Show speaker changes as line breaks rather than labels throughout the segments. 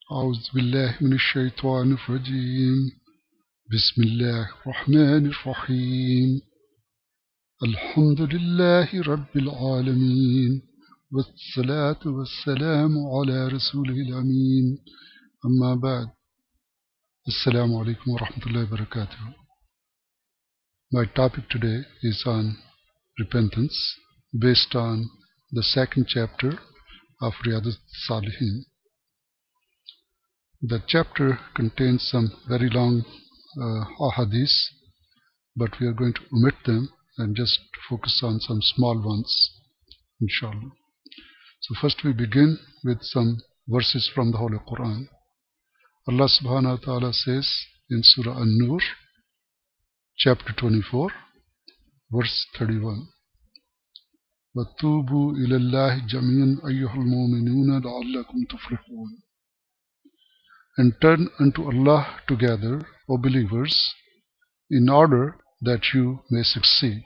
أعوذ بالله من الشيطان الرجيم. بسم الله الرحمن الرحيم. الحمد لله رب العالمين، والصلاة والسلام على رسوله الأمين. أما بعد. Assalamu alaikum wa rahmatullahi wa barakatuh. My topic today is on repentance, based on the second chapter of Riyadus Salihin. The chapter contains some very long ahadith, but we are going to omit them and just focus on some small ones, inshallah. So first we begin with some verses from the Holy Quran. Allah subhanahu wa ta'ala says in Surah An-Nur, chapter 24, verse 31, وَتُوبُوا إِلَى اللَّهِ جَمِيعًا أَيُّهَا الْمُؤْمِنُونَ لَعَلَّكُمْ تُفْلِحُونَ. And turn unto Allah together, O believers, in order that you may succeed.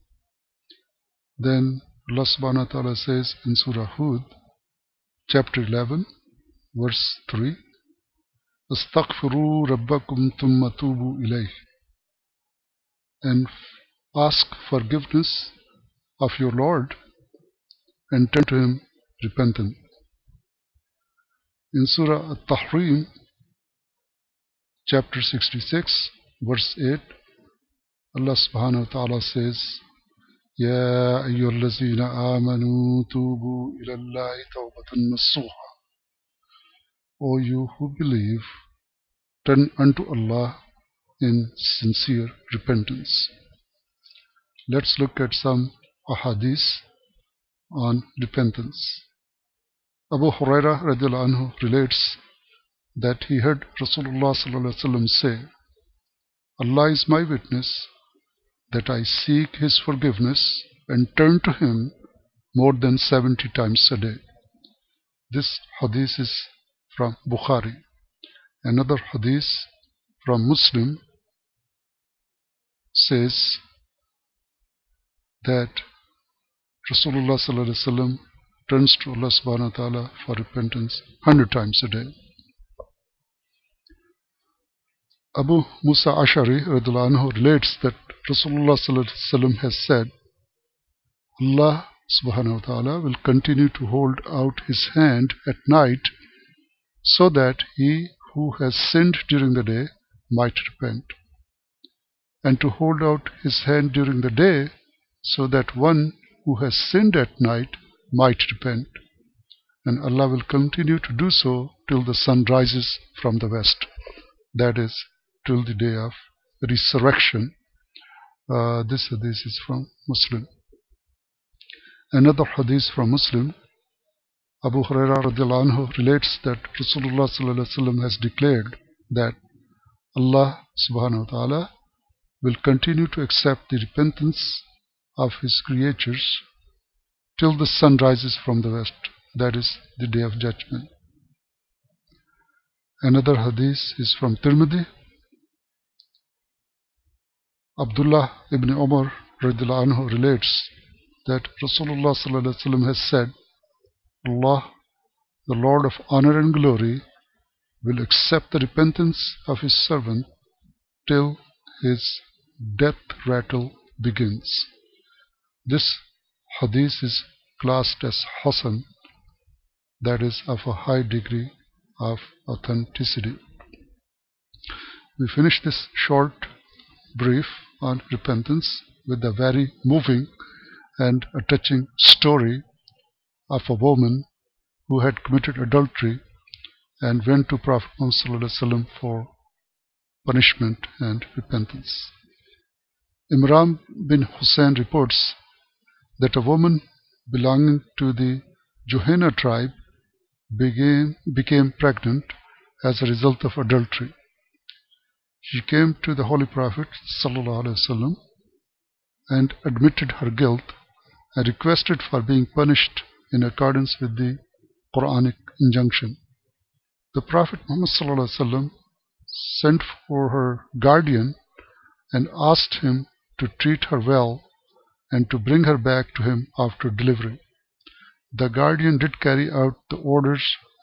Then Allah subhanahu wa ta'ala says in Surah Hud, chapter 11, verse 3, أَسْتَغْفِرُوا رَبَّكُمْ ثُمَّ تُوبُوا إِلَيْهِ. And ask forgiveness of your Lord and turn to Him repentant. In Surah At-Tahrim, chapter 66, verse 8, Allah subhanahu wa ta'ala says, يَا أَيُّهَا الَّذِينَ آمَنُوا تُوبُوا إِلَى اللَّهِ تَوْبَةً نَصُوحًا. O you who believe, turn unto Allah in sincere repentance. Let's look at some ahadith on repentance. Abu Hurairah radiallahu anhu relates that he heard Rasulullah sallallahu alaihi wasallam say, Allah is my witness that I seek His forgiveness and turn to Him more than 70 times a day. This hadith is from Bukhari. Another hadith from Muslim says that Rasulullah sallallahu alaihi wasallam turns to Allah subhanahu wa ta'ala for repentance 100 times a day. Abu Musa Ash'ari radhiyallahu anhu relates that Rasulullah sallallahu alaihi wasallam has said, Allah subhanahu wa ta'ala will continue to hold out His hand at night so that he who has sinned during the day might repent, and to hold out His hand during the day so that one who has sinned at night might repent, and Allah will continue to do so till the sun rises from the west, that is, till the day of resurrection. This hadith is from Muslim. Another hadith from Muslim, Abu Hurairah radiallahu anhu relates that Rasulullah sallallahu alaihi wasallam has declared that Allah subhanahu wa ta'ala will continue to accept the repentance of His creatures till the sun rises from the west, that is, the day of judgment. Another hadith is from Tirmidhi. Abdullah ibn Umar radiallahu anhu relates that Rasulullah sallallahu alaihi wasallam has said, Allah, the Lord of honor and glory, will accept the repentance of His servant till his death rattle begins. This hadith is classed as Hasan, that is, of a high degree of authenticity. We finish this short brief on repentance with a very moving and a touching story of a woman who had committed adultery and went to Prophet Muhammad ﷺ for punishment and repentance. Imran bin Hussein reports that a woman belonging to the Juhayna tribe became pregnant as a result of adultery. She came to the Holy Prophet ﷺ and admitted her guilt and requested for being punished in accordance with the Quranic injunction. The Prophet Muhammad ﷺ sent for her guardian and asked him to treat her well and to bring her back to him after delivery. The guardian did carry out the orders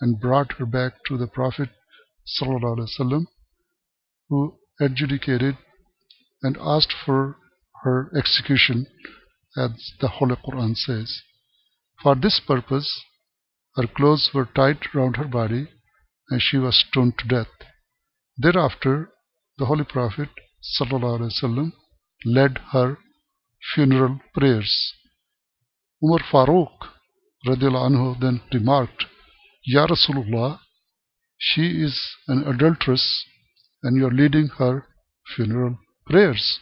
and brought her back to the Prophet ﷺ, who adjudicated and asked for her execution, as the Holy Quran says. For this purpose, her clothes were tied round her body, and she was stoned to death. Thereafter, the Holy Prophet ﷺ led her funeral prayers. Umar Farooq radiallahu anhu then remarked, Ya Rasulullah, she is an adulteress and you are leading her funeral prayers.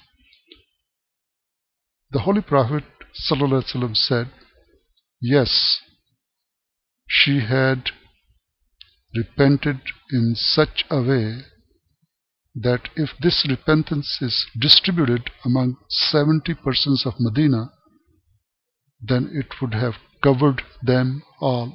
The Holy Prophet ﷺ said, yes, she had repented in such a way that if this repentance is distributed among 70 persons of Medina, then it would have covered them all.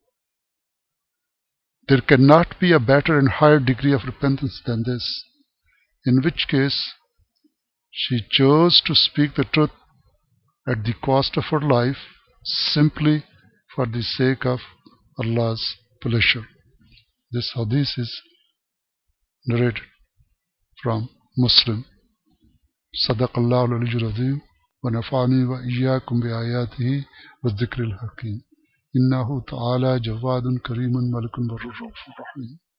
There cannot be a better and higher degree of repentance than this, in which case she chose to speak the truth at the cost of her life simply for the sake of Allah's pleasure. This hadith is narrated from Muslim. صدق الله العلي العظيم ونفعني وإياكم بآياته والذكر الحكيم إنه تعالى جواد كريم ملك بر رؤوف رحيم.